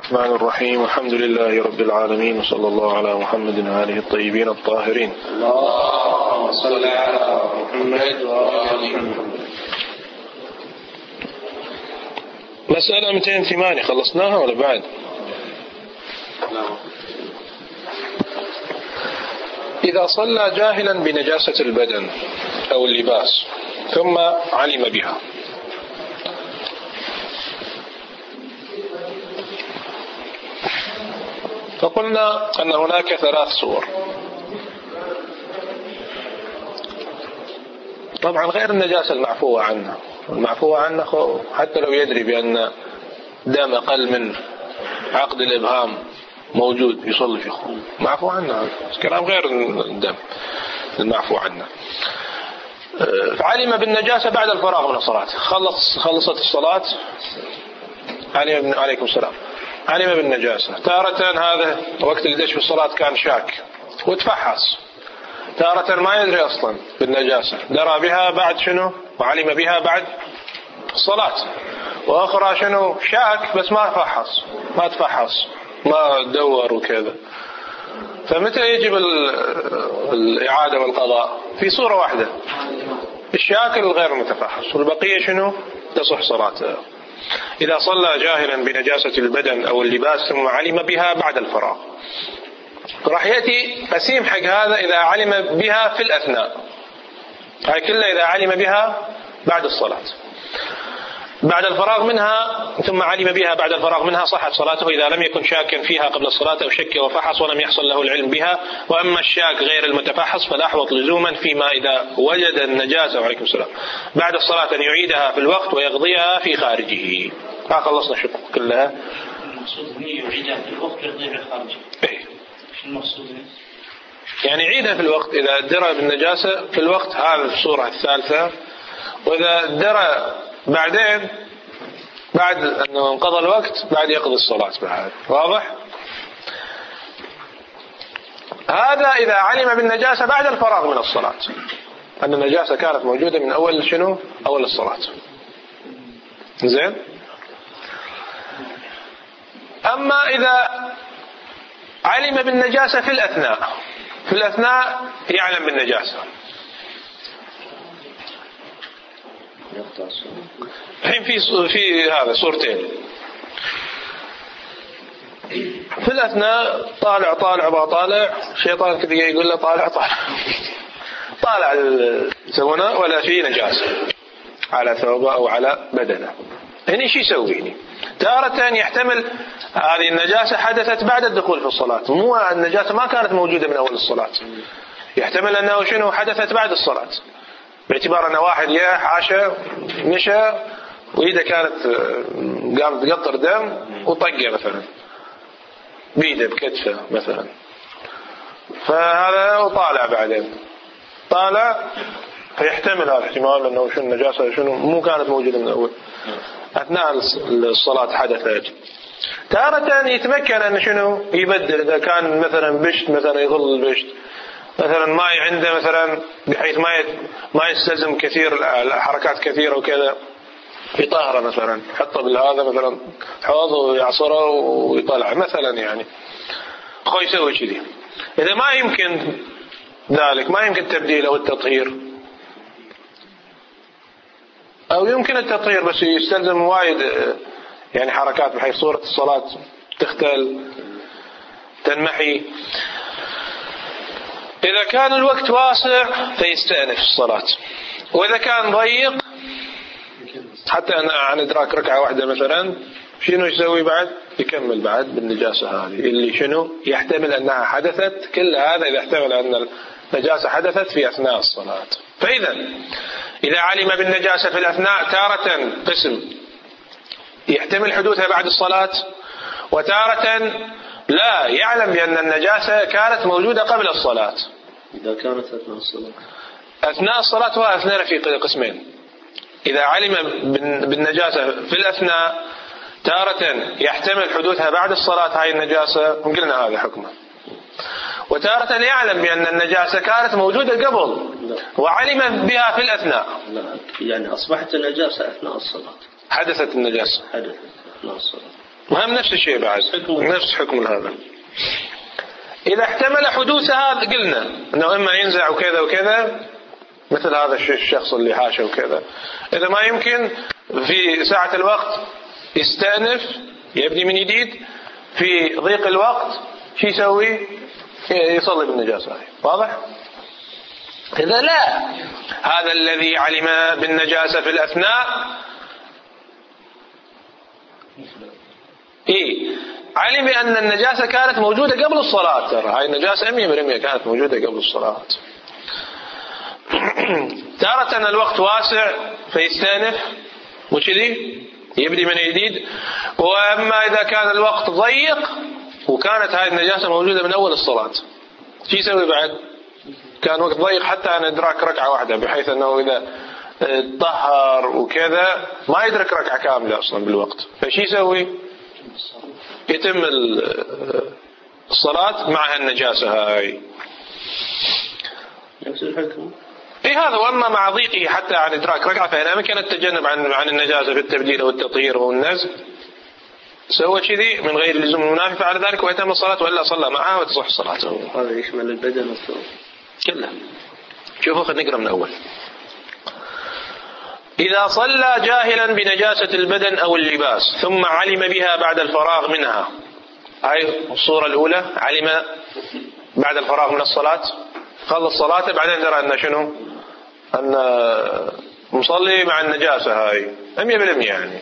الرحمن الرحيم. الحمد لله رب العالمين، وصلى الله على محمد وآله الطيبين الطاهرين. اللهم صل على محمد وآل محمد. مسألة 208 خلصناها ولا بعد؟ إذا صلى جاهلا بنجاسة البدن أو اللباس ثم علم بها، فقلنا أن هناك 3 صور. طبعا غير النجاسة المعفوة عنها، المعفوة عنها حتى لو يدري بأن دم أقل من عقد الإبهام موجود يصلي في خروج معفو عنها، كلام غير الدم المعفو عنه. فعلم بالنجاسة بعد الفراغ من الصلاة، خلصت الصلاة، عليكم السلام، علم بالنجاسة. تارة هذا وقت اللي دش في الصلاة كان شاك وتفحص، تارة ما يدري أصلا بالنجاسة، درى بها بعد شنو وعلم بها بعد الصلاة، وأخرى شنو شاك بس ما تفحص ما دور وكذا. فمتى يجب الإعادة والقضاء؟ في صورة واحدة، الشاك الغير المتفحص، والبقية شنو تصح صلاته. إذا صلى جاهلا بنجاسة البدن أو اللباس ثم علم بها بعد الفراغ، راح يأتي قسيم حق هذا إذا علم بها في الأثناء، هاي كلها إذا علم بها بعد الصلاة، بعد الفراغ منها ثم علم بها بعد الفراغ منها صحت صلاته إذا لم يكن شاكا فيها قبل الصلاة أو شك وفحص ولم يحصل له العلم بها. وأما الشاك غير المتفحص فالأحوط لزوما فيما إذا وجد النجاسة وعليكم السلام بعد الصلاة أن يعيدها في الوقت ويقضيها في خارجه. خلصنا شو كلها. المقصود هنا يعيدها في الوقت ويقضيها في خارجه. شو المقصود؟ يعني يعيدها في الوقت إذا درى بالنجاسة في الوقت، هذا الصورة الثالثة. وإذا درى بعدين بعد أنه انقضى الوقت بعد يقضي الصلاة بعد. واضح؟ هذا إذا علم بالنجاسة بعد الفراغ من الصلاة، أن النجاسة كانت موجودة من أول شنو؟ أول الصلاة. زين؟ أما إذا علم بالنجاسة في الأثناء يعلم بالنجاسة، الحين في هذا صورتين. في الأثناء طالع شيطان كذا يقول له طالع يسوونه ولا في نجاسة على ثوبه أو على بدنه. هنا شو يسوي؟ هنا تارة يحتمل هذه النجاسة حدثت بعد الدخول في الصلاة، مو النجاسة ما كانت موجودة من أول الصلاة، يحتمل أنه شنو حدثت بعد الصلاة، باعتبار أن واحد عاشى مشى وإذا كانت قامت تقطر دم وطقه مثلا بيده بكتفه مثلا، فهذا وطالع بعدين فيحتمل هذا الاحتمال أنه شنو النجاسة شنو مو كانت موجودة من أول، أثناء الصلاة حدثت. تارة يتمكن أن شنو يبدل، إذا كان مثلا بشت مثلا يظل البشت مثلا ماء عنده مثلا بحيث ما يستلزم كثير الحركات كثيرة وكذا، يطهره مثلا حطه بالهذا مثلا حوض ويعصره ويطلع مثلا، يعني خو يسوي كذي. إذا ما يمكن ذلك، ما يمكن التبديل أو التطهير، أو يمكن التطهير بس يستلزم وايد يعني حركات بحيث صورة الصلاة تختل تنمحي. إذا كان الوقت واسع فيستأنف الصلاة، وإذا كان ضيق حتى عن إدراك ركعة واحدة مثلا شنو يسوي بعد؟ يكمل بعد بالنجاسة هذه اللي شنو يحتمل أنها حدثت. كل هذا إذا احتمل أن النجاسة حدثت في أثناء الصلاة. فإذا إذا علم بالنجاسة في الأثناء تارة قسم يحتمل حدوثها بعد الصلاة، وتارة لا يعلم بأن النجاسة كانت موجودة قبل الصلاة. إذا كانت أثناء الصلاة وأثناء في قسمين. إذا علم بالنجاسة في الأثناء تارة يحتمل حدوثها بعد الصلاة هاي النجاسة، قلنا هذا حكمه. وتارة يعلم بأن النجاسة كانت موجودة قبل وعلم بها في الأثناء. يعني أصبحت النجاسة أثناء الصلاة، حدثت النجاسة أثناء الصلاة. وهم نفس الشيء بعد، نفس حكم هذا. إذا احتمل حدوثها قلنا أنه إما ينزع وكذا وكذا، مثل هذا الشخص اللي حاشا وكذا. إذا ما يمكن في ساعة الوقت يستأنف يبدي من جديد، في ضيق الوقت شو يسوي؟ يصلي بالنجاسة. واضح؟ إذا لا، هذا الذي علم بالنجاسة في الأثناء علم بأن النجاسة كانت موجودة قبل الصلاة. ترى هاي النجاسة 100% كانت موجودة قبل الصلاة. تارة الوقت واسع فيستأنف وكذي يبدي من جديد. وأما إذا كان الوقت ضيق وكانت هاي النجاسة موجودة من أول الصلاة، شو يسوي بعد؟ كان وقت ضيق حتى أن إدراك ركعة واحدة، بحيث أنه إذا طهر وكذا ما يدرك ركعة كاملة أصلا بالوقت، فشي يسوي؟ يتم الصلاة مع النجاسة هاي. نفس الحكم. هذا. وأما مع ضيقه حتى عن إدراك ركعة فإن أمكن التجنب عن النجاسة في التبديل والتطهير والنزع، سوى كذي من غير لزوم المنافي فعل ذلك ويتم الصلاة، وإلا صلى معها وتصح صلاته. هذا يشمل البدن والثوب كله. شوفوا خلينا نقرأ من أول. إذا صلى جاهلا بنجاسة البدن أو اللباس ثم علم بها بعد الفراغ منها، هاي الصورة الأولى، علم بعد الفراغ من الصلاة، خلص صلاته بعدين درى أن شنو؟ أن مصلي مع النجاسة. هاي 100% يعني.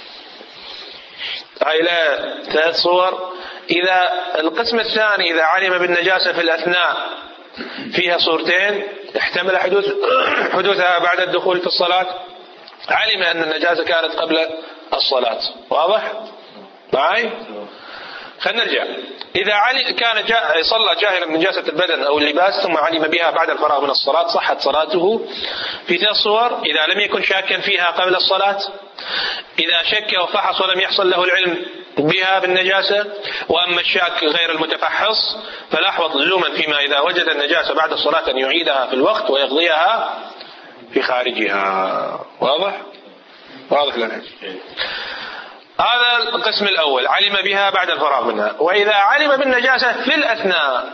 هاي لا 3 صور. إذا القسم الثاني إذا علم بالنجاسة في الأثناء، فيها صورتين، احتمل حدوثها بعد الدخول في الصلاة، علم أن النجاسة كانت قبل الصلاة. واضح؟ معي؟ خلينا نرجع. إذا كان صلى جاهلا بنجاسة البدن أو اللباس ثم علم بها بعد الفراغ من الصلاة، صحت صلاته في 3 صور. إذا لم يكن شاكا فيها قبل الصلاة، إذا شك وفحص ولم يحصل له العلم بها بالنجاسة، وأما الشاك غير المتفحص فالأحوط لزوما فيما إذا وجد النجاسة بعد الصلاة أن يعيدها في الوقت ويقضيها في خارجها. واضح؟ واضح لنا. هذا القسم الأول، علم بها بعد الفراغ منها. وإذا علم بالنجاسة في الأثناء،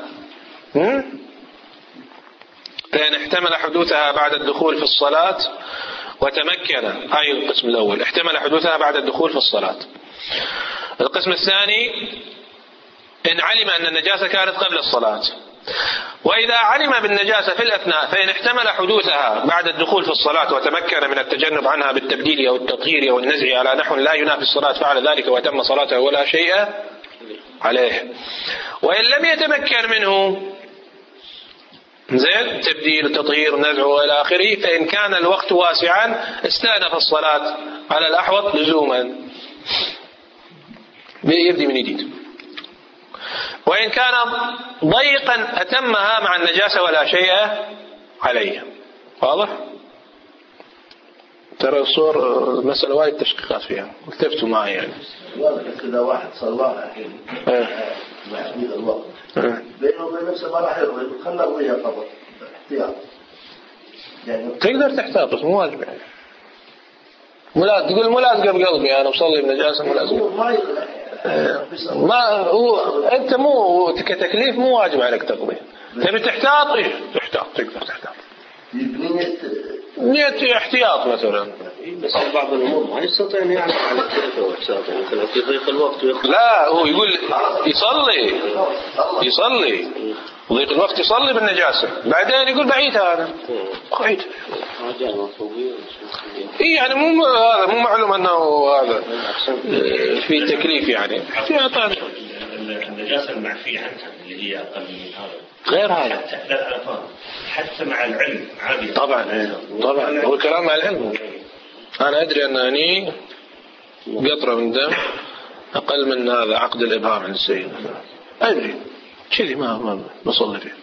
فإن احتمل حدوثها بعد الدخول في الصلاة وتمكن، هاي القسم الأول، احتمل حدوثها بعد الدخول في الصلاة. القسم الثاني إن علم أن النجاسة كانت قبل الصلاة. وإذا علم بالنجاسة في الأثناء فإن احتمل حدوثها بعد الدخول في الصلاة وتمكن من التجنب عنها بالتبديل أو التطهير أو النزع على نحو لا ينافي الصلاة فعل ذلك وتم صلاته ولا شيء عليه. وإن لم يتمكن منه، زين، تبديل تطهير نزع وإلى آخره، فإن كان الوقت واسعا استأنف الصلاة على الأحوط لزوما، يبدي من جديد. وإن كان ضيقا أتمها مع النجاسة ولا شيء عليه. واضح؟ ترى الصور مسألة وايد تشقيقات فيها، التفتوا معي يعني. إذا واحد صلى الحين محدود الوقت بينه وبين نفسه ما راح يقضي، خلنا نقضيها قبل احتياط يعني. تقدر تحتاط بس مو واجب يعني. تقول مو لازم بقلبي أنا بصلي بنجاسة، مو لازم. ما هو أنت مو كتكليف مو واجب عليك تقضي. تبي تحتاط تحتاط، تقدر تحتاط. نية احتياط مثلا. بس بعض الأمور ما يستطيع أن يعمل على كيفه واحتياطه، مثلا في ضيق الوقت لا هو يقول يصلي ضيق الوقت يصلي بالنجاسة، بعدين يقول بعيدها أنا قعيد. يعني مو معلوم أنه هذا في تكليف يعني احتياطا. النجاسة المعفية عنها اللي هي أقل من هذا غير هذا حتى مع العلم عادي. طبعا هو الكلام مع العلم. أنا أدري أنني قطرة من دم أقل من هذا عقد الإبهام عند السيد، أدري كذي ما بصلي فيه.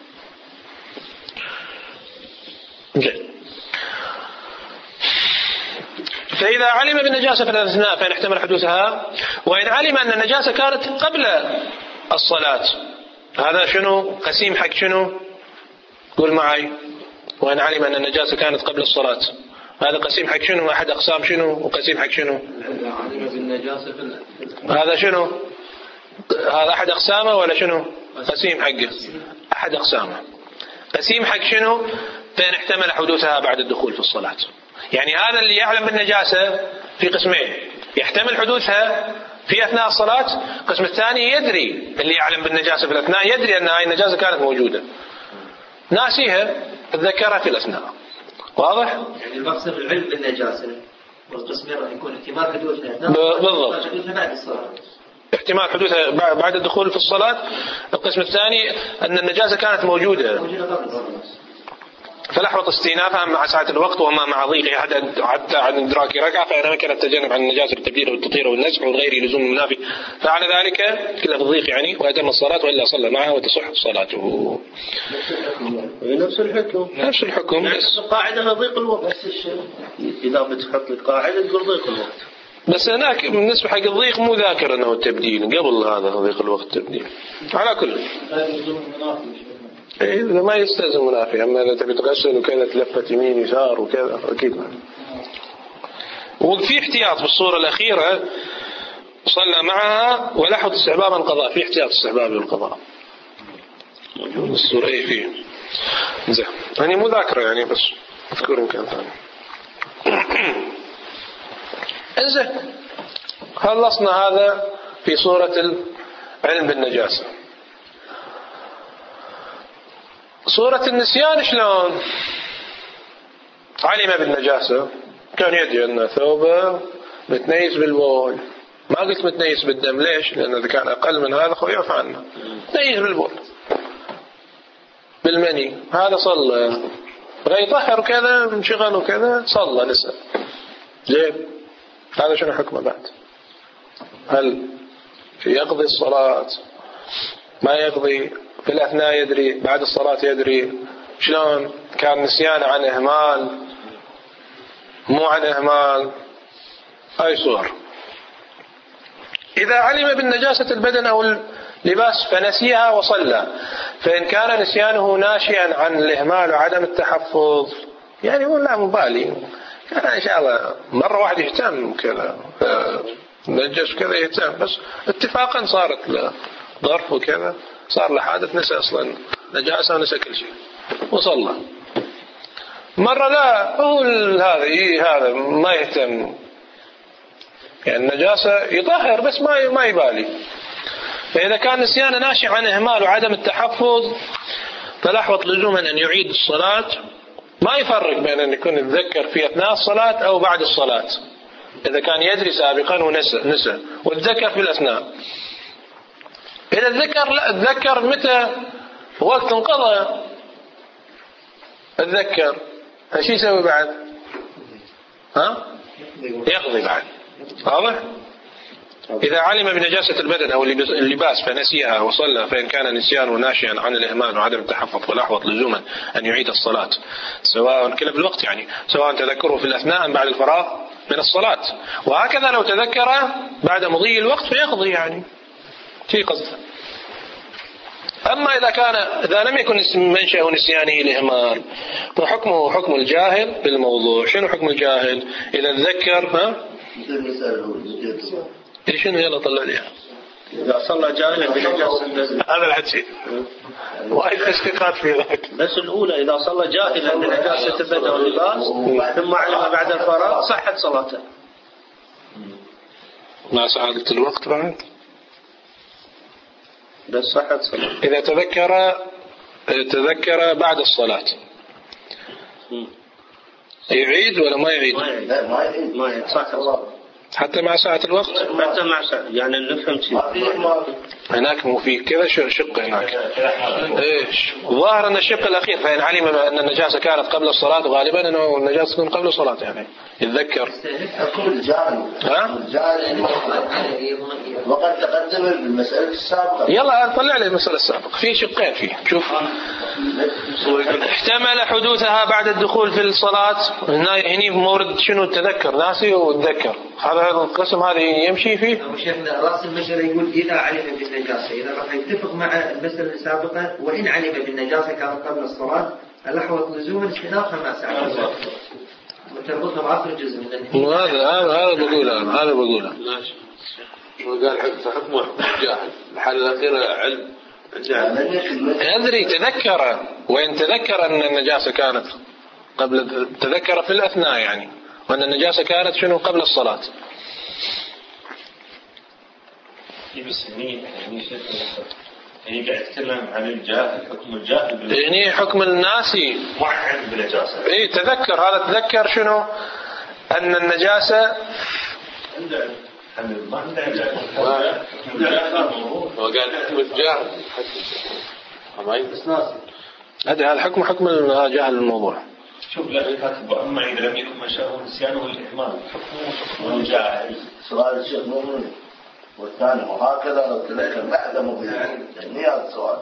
فإذا علم بالنجاسة في الأثناء فإن احتمل حدوثها، وإن علم أن النجاسة كانت قبل الصلاة، هذا شنو قسيم حق شنو؟ قول معي. وإن علم أن النجاسة كانت قبل الصلاة، هذا قسيم حق شنو؟ أحد أقسام شنو؟ وقسيم حق شنو؟ إذا علم بالنجاسة هذا شنو؟ هذا أحد أقسامه ولا شنو؟ قسيم حقه. أحد أقسامه. قسيم حق شنو؟ فإن احتمل حدوثها بعد الدخول في الصلاة. يعني هذا اللي يعلم بالنجاسة في قسمين، يحتمل حدوثها في أثناء الصلاة. القسم الثاني يدري، اللي يعلم بالنجاسة في الأثناء يدري أن هذه النجاسة كانت موجودة، ناسيها، تذكرها في الأثناء. واضح؟ يعني المقصد العلم بالنجاسة والقسمين راح يكون احتمال حدوثها أثناء بالضبط، بعد الصلاة، احتمال حدوثها بعد الدخول في الصلاة. القسم الثاني أن النجاسة كانت موجودة قبل الصلاة. فلحظة استئنافها مع ساعة الوقت وما مع ضيقها حتى عن إدراك ركعة، فإن أمكن التجنب عن النجاسة بالتبديل والتطهير والنزح والغير لزوم المنافي فعل ذلك كله في الضيق يعني، وأتم الصلاة وإلا صلى معها وتصح صلاته. نفس الحكم. نفس الحكم. بس قاعدة ضيق الوقت. نفس الشيء. إذا بتحط لك قاعدة تقول ضيق الوقت. بس هناك بالنسبة حق الضيق مو ذاكر أنه التبديل قبل هذا ضيق الوقت التبديل. على كل. إذا ما يستلزم منافي، أما إذا تبي تغسل وكذا تلفت يمين يسار وكذا أكيد ما. وفي احتياط بالصورة الأخيرة صلى معها ولاحظ استحباب القضاء، في احتياط استحباب القضاء الصورة إيه فيه زين. يعني مذاكرة يعني بس أذكر يمكن ثاني. إنزين خلصنا هذا في صورة العلم بالنجاسة. صورة النسيان شلون؟ علم بالنجاسة، كان يدري أن ثوبه متنيس بالبول، ما قلت متنيس بالدم، ليش؟ لأن إذا كان أقل من هذا خو يعفى عنه، متنيس بالبول بالمني، هذا صلى بغى يطهر كذا انشغل وكذا صلى نسأل زين، هذا شنو حكمه بعد؟ هل يقضي الصلاة ما يقضي؟ في الأثناء يدري، بعد الصلاة يدري، شلون؟ كان نسيان عن إهمال مو عن إهمال، أي صور. إذا علم بالنجاسة البدن أو اللباس فنسيها وصلى، فإن كان نسيانه ناشئا عن الإهمال وعدم التحفظ يعني هو لا مبالي، كان إن شاء الله مرة واحد يهتم كذا نجس كذا يهتم، بس اتفاقا صارت له ظرف وكذا صار له حادث نسى أصلا نجاسة ونسى كل شيء وصلى. مرة لا هو هذا ما يهتم يعني النجاسة يطهر بس ما يبالي. فإذا كان نسيانه ناشئ عن إهمال وعدم التحفظ فلحظة لزوما أن يعيد الصلاة، ما يفرق بين أن يكون يتذكر في أثناء الصلاة أو بعد الصلاة. إذا كان يدري سابقا ونسى وتذكر في الأثناء، إذا تذكر متى وقت انقضى اتذكر ايش يسوي بعد؟ يقضي بعد. واضح؟ إذا علم بنجاسة البدن أو اللباس فنسيها وصلى، فإن كان نسيانه ناشئا عن الإهمال وعدم التحفظ فلحظة لزوما أن يعيد الصلاة سواء كلا بالوقت يعني، سواء تذكره في الأثناء أم بعد الفراغ من الصلاة. وهكذا لو تذكر بعد مضي الوقت فيقضي يعني في قصده. أما إذا لم يكن منشأ نسيانه الإهمال فحكمه حكم الجاهل بالموضوع. شنو حكم الجاهل؟ إذا تذكر شنو يلا طلع لي إذا صلى جاهلا بنجاسة البدن هذا الحديث وايد تشكيكات في ذلك. بس الأولى إذا صلى جاهلا بنجاسة البدن واللباس ثم علم بعد الفراغ صحت صلاته مع سعادة الوقت بعد، بس صحت صلاته. إذا تذكر بعد الصلاة يعيد ولا ما يعيد؟ ما يعيد صحت صلاته حتى مع ساعة الوقت، حتى مع ساعة يعني نفهم شيء هناك مو في كذا شق هناك ايش ظاهر ان الشق الاخير، فإن علم ان النجاسة كانت قبل الصلاة غالبا انه النجاسة تكون قبل الصلاة يعني يتذكر. وقد تقدم بالمسألة السابقة. يلا طلع لي المسألة السابقة في شقين فيه. شوف احتمل حدوثها بعد الدخول في الصلاة، هني مورد شنو التذكر ناسي وتذكر، هذا القسم هذا يمشي فيه. وشيخنا راس المسألة يقول إذا علم بالنجاسة، إذا راح يتفق مع المسألة السابقة وإن علم بالنجاسة كانت قبل الصلاة الأحوط لزوم استئنافها مع ساعة الصلاة وتربطها بآخر جزء من هذا بقوله وقال حكمه جاهل الحالة الأخيرة علم أدري تذكر، وإن تذكر أن النجاسة كانت قبل، تذكر في الأثناء يعني، وأن النجاسة كانت شنو قبل الصلاة. بس يعني قاعد يتكلم عن الجاهل، حكم الجاهل يعني حكم الناسي موحد بالنجاسة. إيه تذكر، هذا تذكر شنو أن النجاسة ما عنده وقال حكم الجاهل هذا حكم جاهل الموضوع. شوف لا كاتب أما إذا لم يكن منشأه النسيان والإهمال حكمه الجاهل. سؤال الشيخ مؤمن والثاني وهكذا لو تذكر بعد مضيع، يعني هذا السؤال.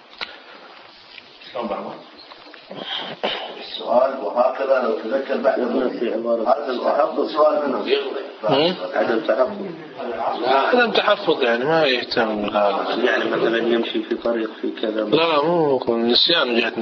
شلون بعمل؟ السؤال وهكذا لو تذكر بعد مضيع، هذا السؤال منه عدم تحفظ. عدم تحفظ يعني ما يهتم بهذا، يعني مثلا يمشي في طريق في كذا. لا مو نسيان، جهة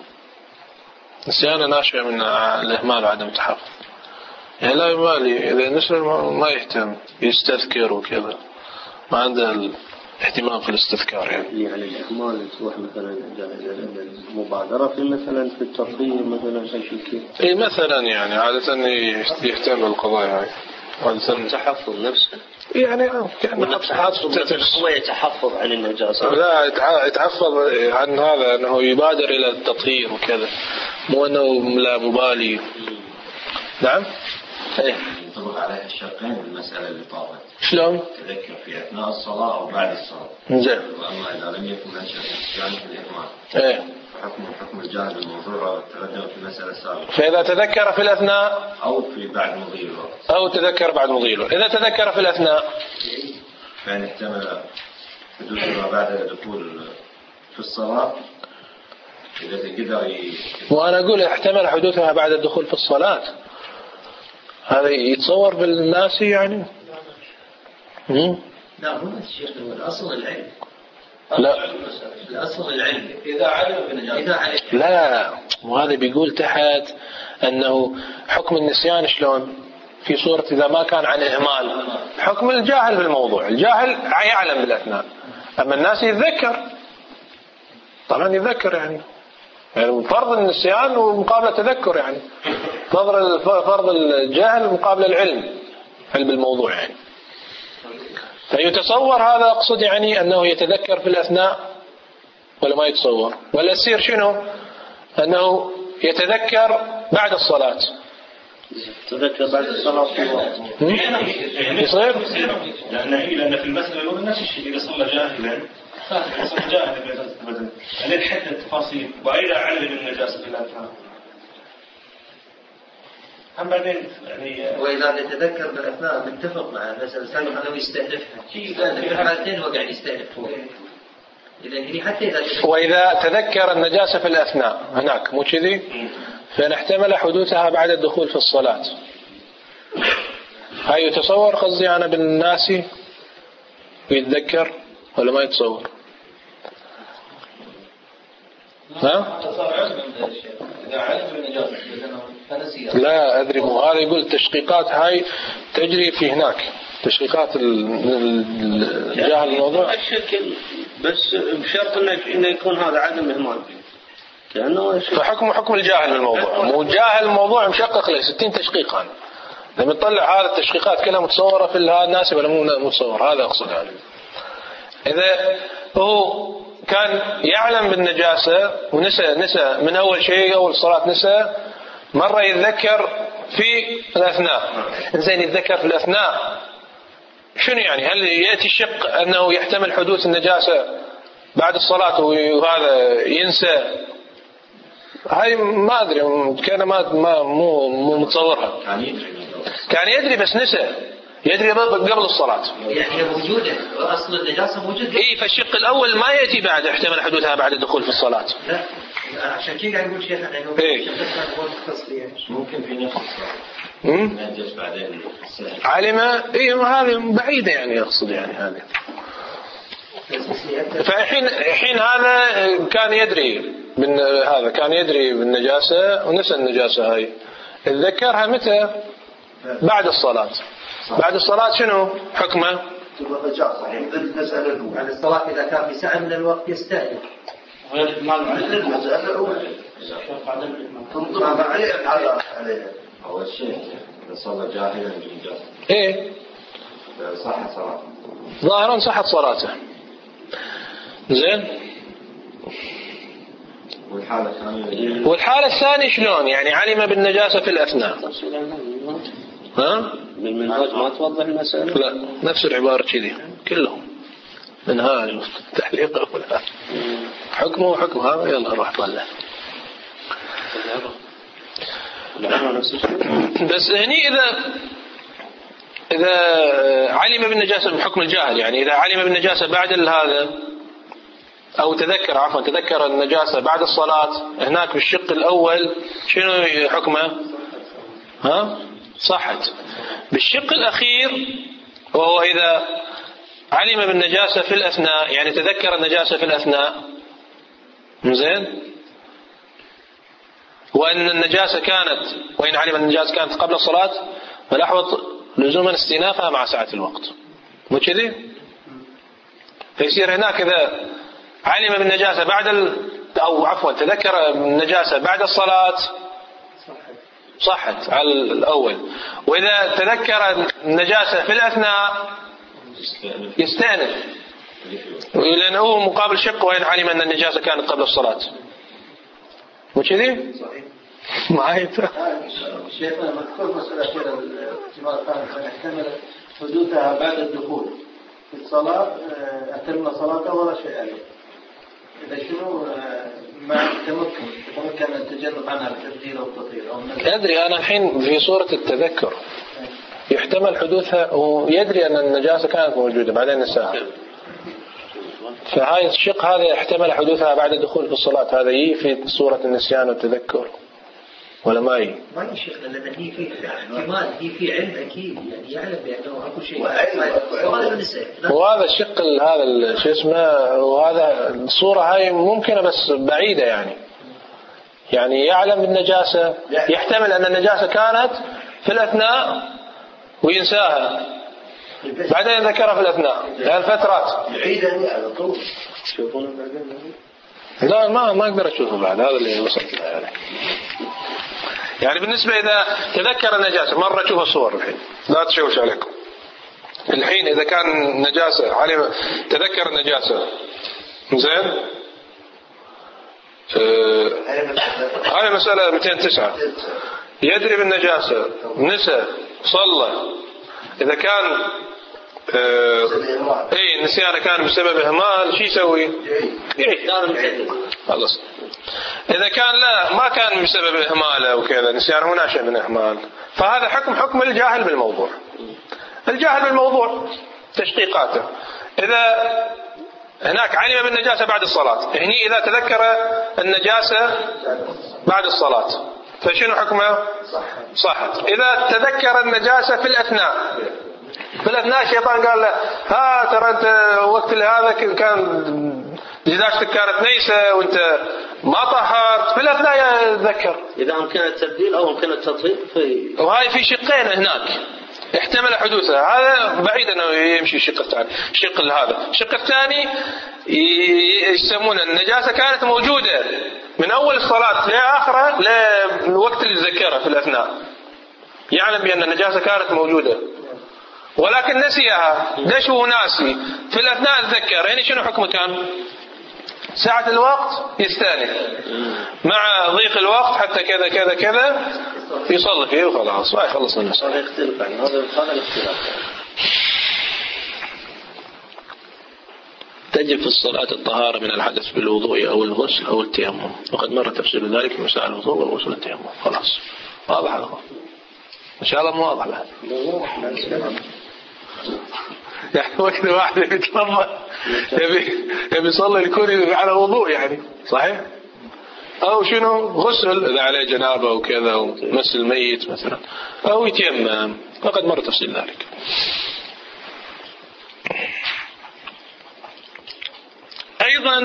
نسيان ناشئ من الإهمال وعدم التحفظ. يعني لا يبالي إذا نسل ما يهتم يستذكر وكذا، ما عنده الاهتمام في الاستذكار يعني الإهمال تروح مثلا المبادرة في مثلا في الترفيه مثلا شيء كذا. إيه مثلا يعني عادة يهتم بالقضايا هاي، عادة تحفظ نفسه يعني هو يتحفظ عن النجاسة. لا يتحفظ عن هذا، أنه يبادر إلى التطهير وكذا، مو أنه لا مبالي. نعم إيه ينطبق عليها الشرطين بالمسألة اللي طافت. شلون؟ تذكر في أثناء الصلاة أو بعد الصلاة. زين. وأما إذا لم يكن منشأ النسيان في الإهمال. إيه. حكم الجاهل الموضوع تقدم في المسألة السابقة. فإذا تذكر في الأثناء أو في بعد مضي الوقت. أو تذكر بعد مضي الوقت. إذا تذكر في الأثناء فإن احتمل حدوثها بعد الدخول في الصلاة. إذا تقدر وأنا أقول احتمل حدوثها بعد الدخول في الصلاة، هذا يتصور بالناس يعني. لا مو الشيخ، هو الأصل العلم. لا الأصل العلم إذا علم بالنجاسة. لا وهذا بيقول تحت أنه حكم النسيان شلون في صورة إذا ما كان عن إهمال، حكم الجاهل بالموضوع، الجاهل يعلم بالأثناء، أما الناس يتذكر طبعا يتذكر يعني فرض النسيان ومقابل التذكر، يعني فرض الجهل مقابل العلم بالموضوع يعني. فيتصور هذا أقصد يعني أنه يتذكر في الأثناء ولا ما يتصور، ولا يصير شنو أنه يتذكر بعد الصلاة. تذكر بعد الصلاة يصير لأن في المسألة الأولى نفس الشيء، إذا صلى جاهلا صلى جاهلا بدل عليه حتى التفاصيل، وإذا علم النجاسة في الأفهام هم بعدين يعني. وإذا نتذكر بالأثناء نتفق مع المسألة السابقة أنه يستهدفها في الحالتين هو قاعد يستهدفها. وإذا تذكر النجاسة في الأثناء هناك مو كذي، فنحتمل حدوثها بعد الدخول في الصلاة. هاي يتصور قصدي أنا بالناس ويتذكر ولا ما يتصور؟ ها؟ لا أدري، مو هذا يقول التشقيقات هاي تجري في هناك، تشقيقات الجاهل الموضوع الشكل، بس بشرط انه يكون هذا عدم إهمال. فحكم الجاهل بالموضوع، مو جاهل الموضوع مشقق له 60 تشقيقا. لما تطلع هذا التشقيقات كلها متصورة في الناس ولا مو متصور، هذا أقصد يعني. إذا هو كان يعلم بالنجاسة ونسى من أول شيء أول صلاة نسى، مرة يتذكر في الأثناء، إنزين يتذكر في الأثناء شنو يعني؟ هل يأتي الشق أنه يحتمل حدوث النجاسة بعد الصلاة وهذا ينسى؟ هاي ما أدري، كان مو متصورها. كان يدري بس نسى، يدري قبل الصلاة. يعني موجودة أصل النجاسة موجود. إيه، فالشق الأول ما يأتي بعد احتمل حدوثها بعد الدخول في الصلاة. لا عشان كذا قاعد يقول شيخ أنه ممكن في نفس علم. إيه هذه بعيدة يعني أقصد يعني هذه. فالحين هذا كان يدري كان يدري بالنجاسة ونسى النجاسة هاي، تذكرها متى؟ بعد الصلاة. بعد الصلاة شنو حكمه؟ تبقى نجاسة يعني مثل المسألة الأولى. يعني الصلاة إذا كان في ساعة من الوقت يستأنف. المسألة الأولى تنظر عليها. أول شيء إذا صلى جاهلا بالنجاسة. إيه صح صلاة. ظاهرا صحت صلاته. زين. والحالة الثانية شلون؟ يعني علم بالنجاسة في الأثناء. ها؟ بالمنهاج ما توضح المسألة؟ لا نفس العبارة كذي كلهم منهاج تعليق ولا حكمه حكم هذا. يلا روح طلع. بس هني إذا علم بالنجاسة بحكم الجاهل، يعني إذا علم بالنجاسة بعد هذا أو تذكر النجاسة بعد الصلاة، هناك بالشق الأول شنو حكمه؟ ها؟ صحت. بالشق الأخير وهو إذا علم بالنجاسة في الأثناء، يعني تذكر النجاسة في الأثناء، زين، وإن النجاسة كانت، وإن علم النجاسة كانت قبل الصلاة، فالأحوط لزوما استئنافها مع ساعة الوقت، مو كذي؟ فيصير هناك إذا علم بالنجاسة تذكر النجاسة بعد الصلاة صحت على الأول، وإذا تذكر النجاسة في الأثناء يستأنف، لأنه مقابل شق وإن علم أن النجاسة كانت قبل الصلاة، مو كذي؟ صحيح. معي شيخنا مذكور مسألة كذا الاحتمال الثاني يحتمل حدوثها بعد الدخول في الصلاة، أتم صلاته ولا شيء عليه. إذا شنو مع تمكن التجنب عنها بالتبديل أو التطهير. أدري أنا الحين في صورة التذكر يحتمل حدوثها ويدري أن النجاسة كانت موجودة بعدين نساها، فهاي الشق هذا يحتمل حدوثها بعد الدخول في الصلاة، هذا يجي في صورة النسيان والتذكر ولا ما يجي؟ ما يشيخنا لأن هي في احتمال، هي في علم أكيد، يعني يعلم بأنه أكو شيء. وهذا الشق هذا شو اسمه، وهذا الصورة هاي ممكنة بس بعيدة، يعني يعلم بالنجاسة، يحتمل أن النجاسة كانت في الأثناء وينساها بعدين ذكرها في الأثناء، الفترات بعيدة على طول. لا ما أقدر أشوفه بعد، هذا اللي وصلت له يعني بالنسبة إذا تذكر النجاسة مرة، شوف الصور الحين لا تشوش عليكم الحين. إذا كان نجاسة علم تذكر النجاسة، زين، هاي مسألة 209. يدري بالنجاسة، نسى، صلى، إذا كان نسيانه كان بسبب إهمال، شو يسوي؟ خلص. إذا كان لا ما كان بسبب إهماله وكذا، نسيانه ناشئ من إهمال، فهذا حكم الجاهل بالموضوع. الجاهل بالموضوع تشقيقاته. إذا هناك علم بالنجاسة بعد الصلاة، هني إذا تذكر النجاسة بعد الصلاة فشنو حكمه؟ صحت. إذا تذكر النجاسة في الأثناء الشيطان قال له ترى أنت وقت هذا كان جداشتك كانت نيسة وأنت ما طهرت، في الأثناء يتذكر. إذا أمكن التبديل أو أمكن التطهير وهاي في شقين هناك احتمل حدوثها، هذا بعيد أنه يمشي الشق الثاني. الشق الثاني يسمونه النجاسة كانت موجودة من أول الصلاة لآخرها للوقت اللي ذكرها في الأثناء، يعلم بأن النجاسة كانت موجودة ولكن نسيها. ليش هو ناسي؟ في الأثناء تذكر، يعني شنو حكمه كان؟ ساعة الوقت يستأنف مع ضيق الوقت حتى كذا كذا كذا يصلي فيه وخلاص ما يخلص من المسألة. يختلف عن هذا الاختلاف. تجب في الصلاة الطهارة من الحدث بالوضوء أو الغسل أو التيمم، وقد مر تفسير ذلك في مسائل الوضوء والغسل والتيمم. خلاص واضح هذا إن شاء الله. مو واضح بعد يعني وقت واحد يتوضأ يبي يصلي يكون على وضوء، يعني صحيح، أو شنو غسل إذا عليه جنابة وكذا ومس الميت مثلا، أو يتيمم، وقد مر تفصيل ذلك. أيضا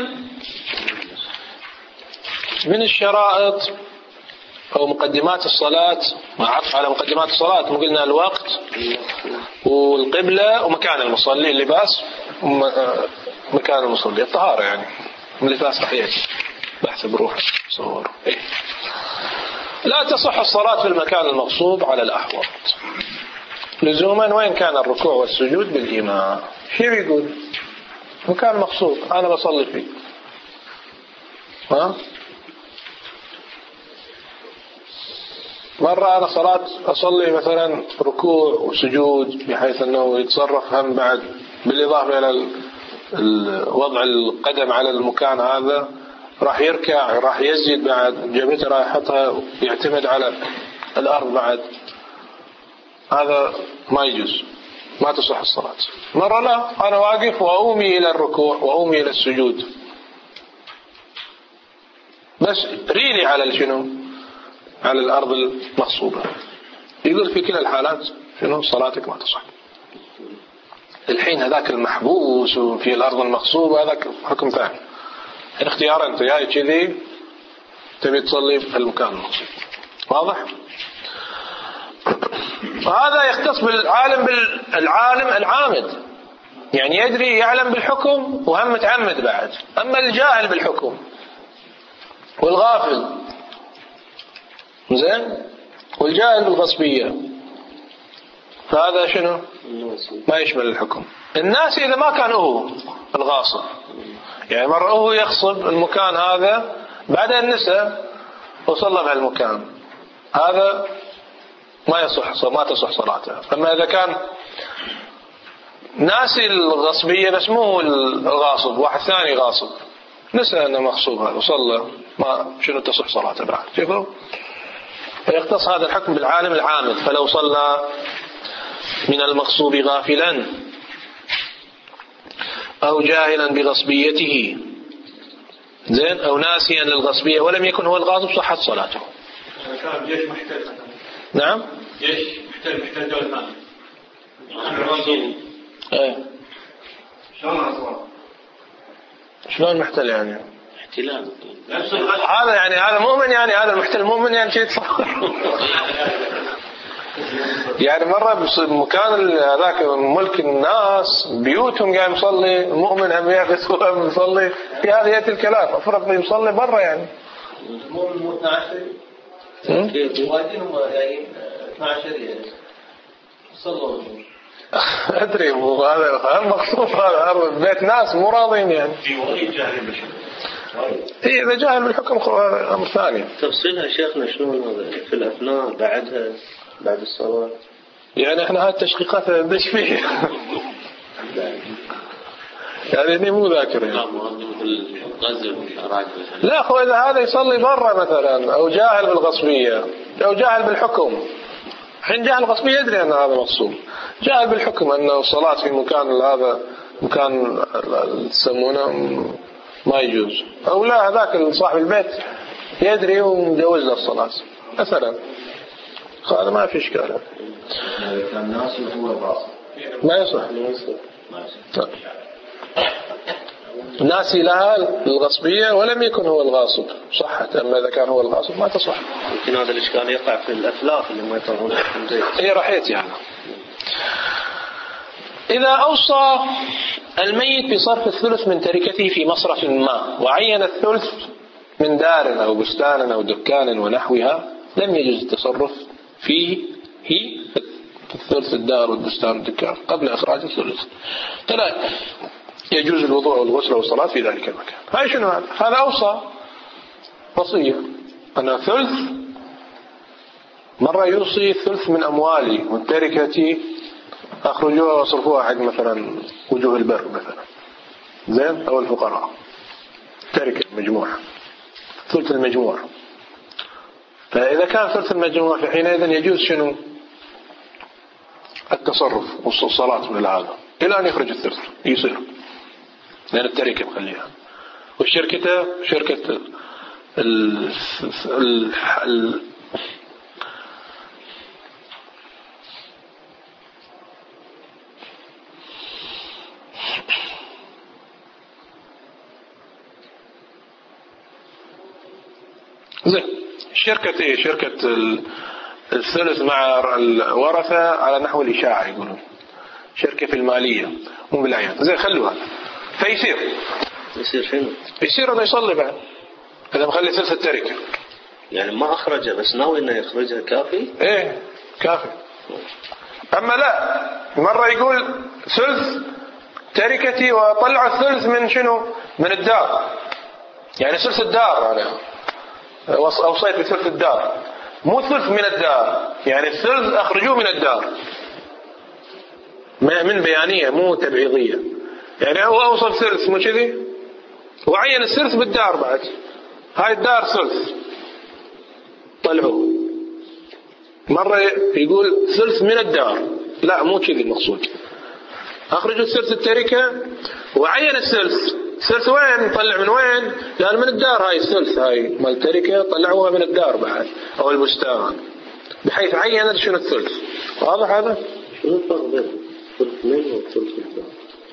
من الشرائط أو مقدمات الصلاة، مع عطف على مقدمات الصلاة، قلنا الوقت والقبلة ومكان المصلي، اللباس مكان المصلي، الطهارة يعني اللباس رحيتي بحث بروح صور. إيه؟ لا تصح الصلاة في المكان المغصوب على الأحوط لزوما وإن كان الركوع والسجود بالإمام. شو بيقول؟ مكان مغصوب أنا بصلي فيه، ها؟ مرة أنا أصلي مثلا ركوع وسجود بحيث أنه يتصرف هم بعد بالإضافة إلى وضع القدم على المكان هذا، راح يركع، راح يسجد بعد، جبهته راح يحطها يعتمد على الأرض بعد، هذا ما يجوز، ما تصح الصلاة. مرة لا، أنا واقف وأومي إلى الركوع وأومي إلى السجود، بس ريلي على شنو؟ على الأرض المغصوبة. يقول في كلا الحالات شنو؟ صلاتك ما تصح. الحين هذاك المحبوس في الأرض المغصوبة هذاك حكم ثاني. الاختيار أنت جاي كذي تبي تصلي في المكان المغصوب، واضح؟ وهذا يختص بالعالم العامد، يعني يدري يعلم بالحكم وهم متعمد بعد. أما الجاهل بالحكم والغافل زين والجاهل بالغصبية فهذا شنو؟ ما يشمل الحكم. الناس إذا ما كان هو الغاصب، يعني مرة هو يغصب المكان هذا بعدين نسى وصلى بهالمكان، هذا ما تصح صلاته. أما إذا كان ناسي الغصبية بس مو الغاصب، واحد ثاني غاصب نسى أنه مغصوب هذا وصلى، ما شنو تصح صلاته بعد. شوفوا، فيختص هذا الحكم بالعالم العامد. فلو صلى من المغصوب غافلا أو جاهلا بغصبيته زين أو ناسيا للغصبية ولم يكن هو الغاصب صحت صلاته. كان جيش محتل. نعم، جيش محتل دولة ثانية. ايه شلون محتل يعني؟ احتلال. هذا يعني هذا مؤمن، يعني هذا المحتل مؤمن، يعني شيء تصور. يعني مرة بمكان هذاك ملك الناس بيوتهم قاعد يصلي المؤمن هم يعكس وهم يصلي في هذه الكلام، أفرض يصلي برا يعني. المؤمن مو 12 وايدينهم يعني 12 يعني صلوا. أدري هذا مقصود، هذا بيت ناس مو راضين يعني. إيه إذا جاهل بالحكم هذا أمر ثاني. تفصيلها شيخنا شلون في الأثناء بعد الصلاة؟ يعني إحنا هاي التشقيقات ندش فيها. يعني إني مو ذاكر يعني. لا أخو، إذا هذا يصلي برا مثلا أو جاهل بالغصبية أو جاهل بالحكم، حين جاهل بالغصبية يدري أن هذا مقصود، جاهل بالحكم أنه الصلاة في مكان هذا مكان يسمونه ما يجوز، أو لا هذاك صاحب البيت يدري ومجوز له الصلاة مثلا، هذا ما في إشكال. كان الناس هو الغاصب ما يصح. ناسي لها الغصبية ولم يكن هو الغاصب صحت، أما إذا كان هو الغاصب ما تصح. يمكن هذا الإشكال يقع في الأفلاك اللي ما يطلعون الزيت. إيه رحيت يعني. إذا أوصى الميت بصرف الثلث من تركته في مصرف ما وعين الثلث من دار أو بستان أو دكان ونحوها لم يجوز التصرف فيه في الثلث الدار والبستان والدكان قبل إخراج الثلث. ثلاث، يجوز الوضوء والغسل والصلاة في ذلك المكان. هاي شنو هذا؟ أوصى وصية أنا ثلث، مرة يوصي الثلث من أموالي والتركة أخرجوها وصرفوها حق مثلا وجوه البر مثلا زين أو الفقراء، تركة مجموعة ثلث المجموع. فإذا كان ثلث المجموع فحينئذ يجوز شنو؟ التصرف والصلاة من هذا إلى أن يخرج الثلث يصير، لأن التركة مخليها. والشركة شركة زين شركة ايه؟ شركة الثلث مع الورثة على نحو الإشاعة يقولون، شركة في المالية مو بالعيان، زين خلوها. فيصير شنو؟ يصير انه يصلي بعد اذا مخلي ثلث التركة. يعني ما اخرجه بس ناوي انه يخرجها كافي؟ ايه كافي. اما لا مرة يقول ثلث تركتي وطلع الثلث من شنو؟ من الدار، يعني ثلث الدار. انا اوصيت بثلث الدار، مو ثلث من الدار، يعني الثلث اخرجوه من الدار من بيانية مو تبعيضية. يعني هو اوصل ثلث مو كذي وعين الثلث بالدار بعد، هاي الدار ثلث طلعوه. مرة يقول ثلث من الدار، لا مو كذي المقصود، اخرجوا ثلث التركة وعين الثلث. الثلث وين؟ طلع من وين؟ لأن من الدار، هاي الثلث هاي مال التركة طلعوها من الدار بعد او البستان، بحيث عين شنو الثلث. واضح هذا؟ شنو الفرق بين ثلث من وثلث الدار؟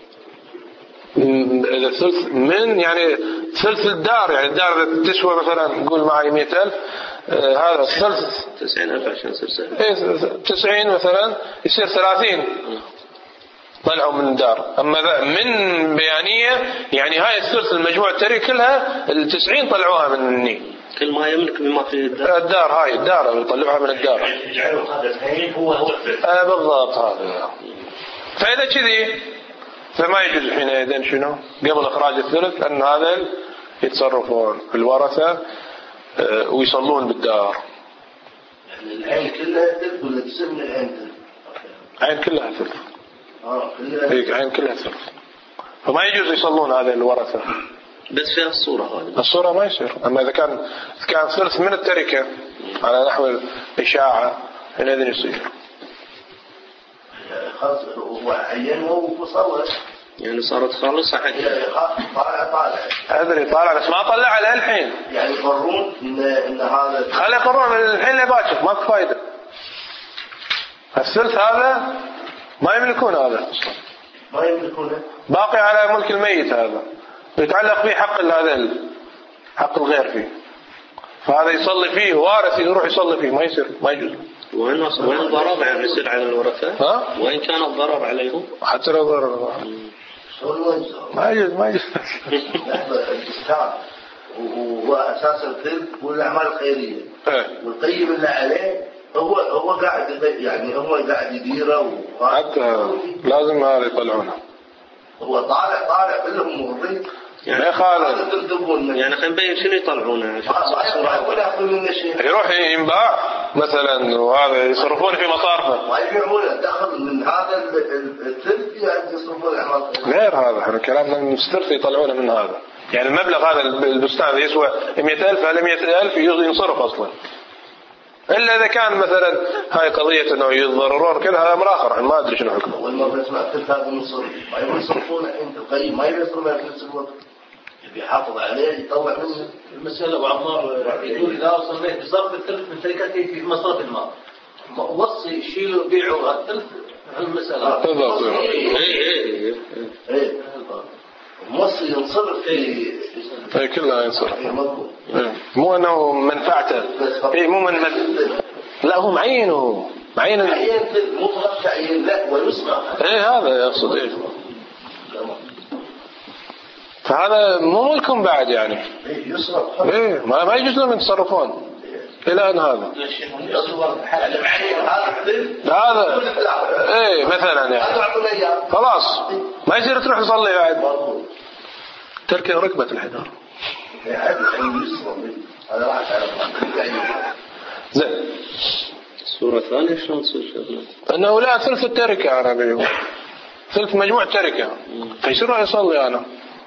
إذا ثلث من يعني ثلث الدار، يعني الدار تسوى مثلا نقول معي 100,000، هذا الثلث 90,000 عشان يصير سهل. إيه 90 مثلا يصير 30 طلعوا من الدار. أما من بيانية يعني هاي الثلث المجموع التركة كلها 90 طلعوها من الني. كل ما يملك بما فيه الدار هاي الدار يطلعوها من الدار. يجعلوا هذا الحين هو الثلث. بالضبط هذا. فإذا كذي فما يجوز حينئذ شنو؟ قبل إخراج الثلث أن هذا يتصرفون في الورثة ويصلون بالدار. يعني العين كلها ثلث ولا جزء من العين ثلث؟ عين كلها ثلث. كلها. هيك عين كلها ثلث. فما يجوز يصلون هذا الورثة. بس فيها الصورة هذه. الصورة ما يصير. أما إذا كان ثلث من التركة على نحو الإشاعة حينئذ يصير. خلاص هو عينه وصور. يعني صارت خالصة حتى. طالع. أدري طالع بس ما طلع على الحين. يعني يقررون إن هذا. خلي يقررون الحين لباكر ماكو فايدة. الثلث هذا ما يملكون هذا أصلا. ما يملكونه. باقي على ملك الميت هذا. يتعلق فيه حق هذا حق الغير فيه. فهذا يصلي فيه وارث يروح يصلي فيه ما يصير ما يجوز. وين الضرر يعني يصير على الورثة؟ ها؟ وين كان الضرر عليهم؟ حتى لو ضرر ما يجوز الإسلام وهو أساس الخير والأعمال الخيرية. والقيم اللي عليه هو قاعد يعني هو قاعد يديره حتى لازم هذا يطلعونه. هو طالع كلهم مغرين. يعني يا خالد يعني خلينا نبين شنو يطلعونه. يروح ينباع مثلا وهذا يصرفون في مصارفه. ما يبيعونه دخل من هذا الثلث يعني يصرفون اعمال غير هذا. احنا كلامنا من الثلث يطلعونه من هذا. يعني المبلغ هذا البستان يسوى 100,000 على 100,000 ينصرف اصلا. الا اذا كان مثلا هاي قضيه انه يتضررون كذا هذا امر اخر ما ادري شنو حكمه. اول مره اسمع الثلث هذا ينصرف ما يصرفونه انت القيم ما يصرفونه في نفس الوقت. يحافظ عليه يطلع منه. المسألة أبو عمار يقول إذا وصلت بصرف الثلث من تركته في مصرف المال وصي شيلوا بيعوا الثلث المسألة. بالضبط. إيه. موصي ينصرف في كلها ينصرف. مو انه منفعته. اي مو من لا هو معينه معين مو فقط تعيين لا ويسمع. ايه هذا يقصد ايه. فهذا مو ملكهم بعد يعني. يصرف. ايه ما يجوز لهم يتصرفون الى ان هذا. هذا ايه مثلا يعني خلاص ما يصير تروح تصلي بعد. ترك ركبة الحجار. زين. الصورة الثانية شلون تصير شغلة؟ أنه لا ثلث التركة أنا بيقول ثلث مجموع تركة فيصير يصلي أنا.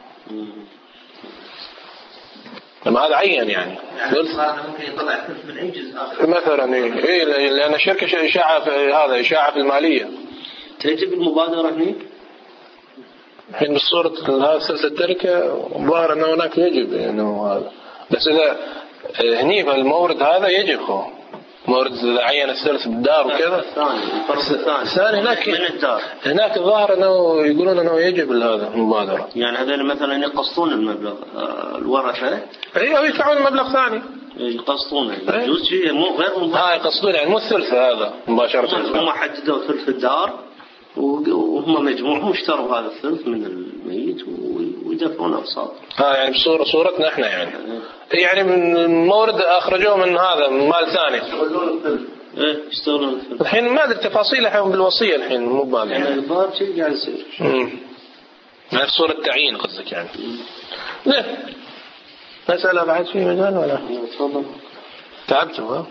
لما هذا عين يعني. ممكن يطلع ثلث من أي جزء آخر. مثلا إيه لأن الشركة إشاعة في هذا إشاعة في المالية. تجب المبادرة هني؟ الحين بالصورة هذا ثلث التركة ظاهر أنه هناك يجب إنه هذا بس إذا هني فالمورد هذا يجب هو مورد إذا عين الثلث بالدار وكذا. الثاني هناك من الدار. هناك الظاهر أنه يقولون أنه يجب هذا المبادرة. يعني هذول مثلا يقسطون المبلغ الورثة. أيوة يدفعون مبلغ ثاني. يقسطونه. يجوز شيء مو غير مبادرة. يقسطون يعني مو الثلث هذا مباشرة. هم حددوا ثلث الدار وهم مجموعهم اشتروا هذا الثلث من الميت ويدفعون أقساط. يعني بصورتنا احنا يعني من مورد أخرجوه من هذا من مال ثاني. يشتغلون الثلث. الحين ما أدري تفاصيل الحين بالوصية الحين مو بال يعني الظاهر شيء قاعد يصير. يعني صورة تعيين قصدك يعني. زين. مسألة بعد في مجال ولا؟ تفضل. تعبتوا ها؟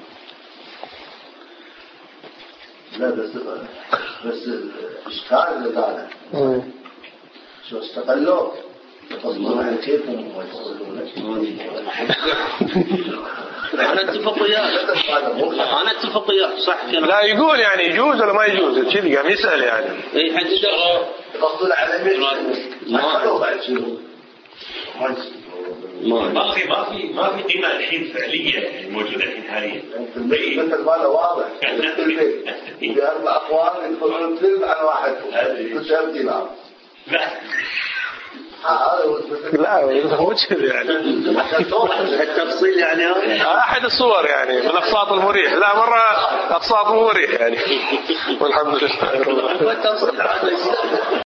لا بس الإشكال اللي قاله شو استقلوا يفضلون عن كيفهم ويفضلون أنا اتفق وياك صح. لا يقول يعني يجوز ولا ما يجوز كذي قام يسأل يعني. إيه حد يفضل على مين ما بعد شنو ما في قيمة الحين فعلية يعني موجودة الحين حاليا. مثل ما له واضح. بأربع أقوال يدخلون الثلث عن واحد. كل 1000 دينار. لا مو كذي يعني. التفصيل يعني أحد الصور يعني من أقساط المريح. لا مرة أقساط مريح يعني. والحمد لله.